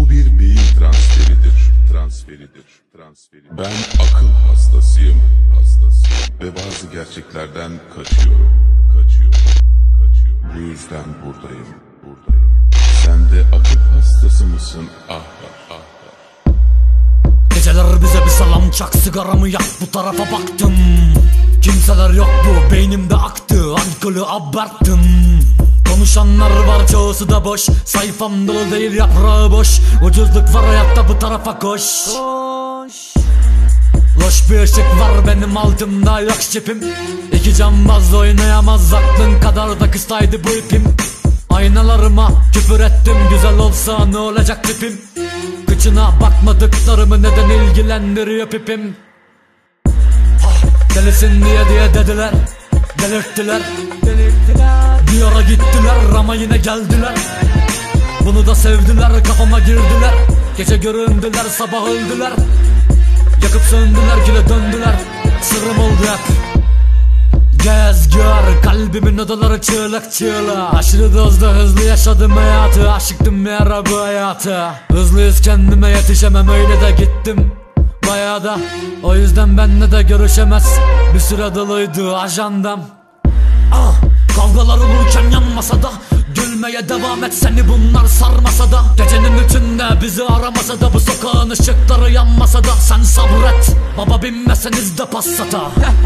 Bu bir beyin transferidir. Ben akıl hastasıyım. Ve bazı gerçeklerden kaçıyorum. Bu yüzden buradayım. Sen de akıl hastası mısın? Geceler bize bir salam çak, sigaramı yak, bu tarafa baktım. Kimseler yok, bu beynimde aktı, alkolü abarttım. Konuşanlar var, çoğusu da boş. Sayfam dolu değil, yaprağı boş. Ucuzluk var hayatta, bu tarafa koş. Loş bir ışık var benim altımda, yok şipim. İki cambaz oynayamaz, aklın kadar da kısaydı bu ipim. Aynalarıma küfür ettim, güzel olsa ne olacak tipim. Kıçına bakmadıklarımı neden ilgilendiriyor pipim. Delisin diye dediler, delirttiler. Bir ara gittiler ama yine geldiler. Bunu da sevdiler, kafama girdiler. Gece göründüler, sabah öldüler. Yakıp söndüler, kile döndüler. Sırrım oldu hep. Gez gör, kalbimin odaları çığlık çığlığa. Aşırı dozda hızlı yaşadım hayatı. Aşıktım bir ara bu hayatı. Hızlıyız, kendime yetişemem, öyle de gittim bayağı da. O yüzden benle de görüşemez. Bir süre doluydu ajandam. Kavgalar olurken yanmasa da, gülmeye devam et, seni bunlar sarmasa da. Gecenin üçünde bizi aramasa da, bu sokağın ışıkları yanmasa da. Sen sabret baba, binmeseniz de Passat'a.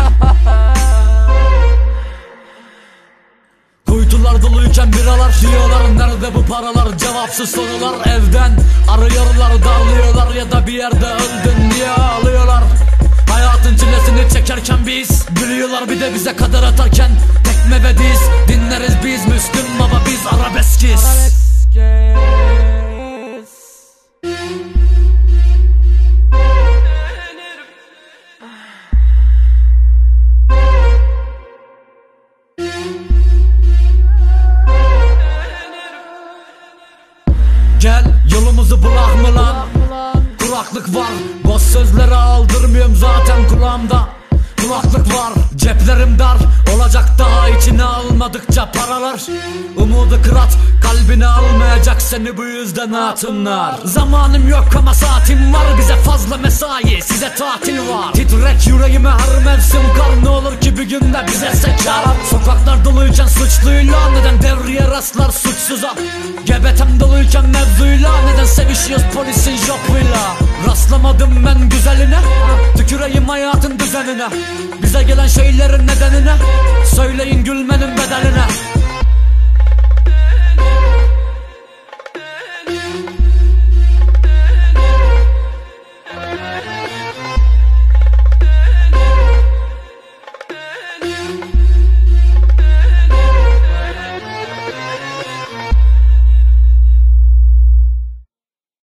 Kuytular doluyken biralar diyorlar, nerede bu paralar? Cevapsız sorular evden arıyorlar, dağılıyorlar ya da bir yerde öldün diye ağlıyorlar. Hayatın çilesini çekerken biz gülüyorlar, bir de bize kadar atarken tekme ve diz. Dinleriz biz Müslüm Baba, biz arabeskiz. Gel yolumuzu bulak mı lan? Kuraklık var, boş sözleri aldırmıyorum zaten kulağımda. Kulaklık var, ceplerim dar, olacak daha içine almadıkça paralar. Umudu kırat, kalbine almayacak seni bu yüzden hatunlar. Zamanım yok ama saatim var, bize fazla mesai, size tatil var. Titrek yüreğime her mevsim kar, ne olur ki bir günde bize sekar. Sokaklar doluyken suçluyla, neden devreye rastlar suçsuza? Gebetem doluyken mevzuyla, neden sevişiyoruz polisin jopuyla? Rastlamadım ben güzeline, tüküreyim hayatın düzenine. Bize gelen şeylerin nedenine, söyleyin gülmenin bedeline.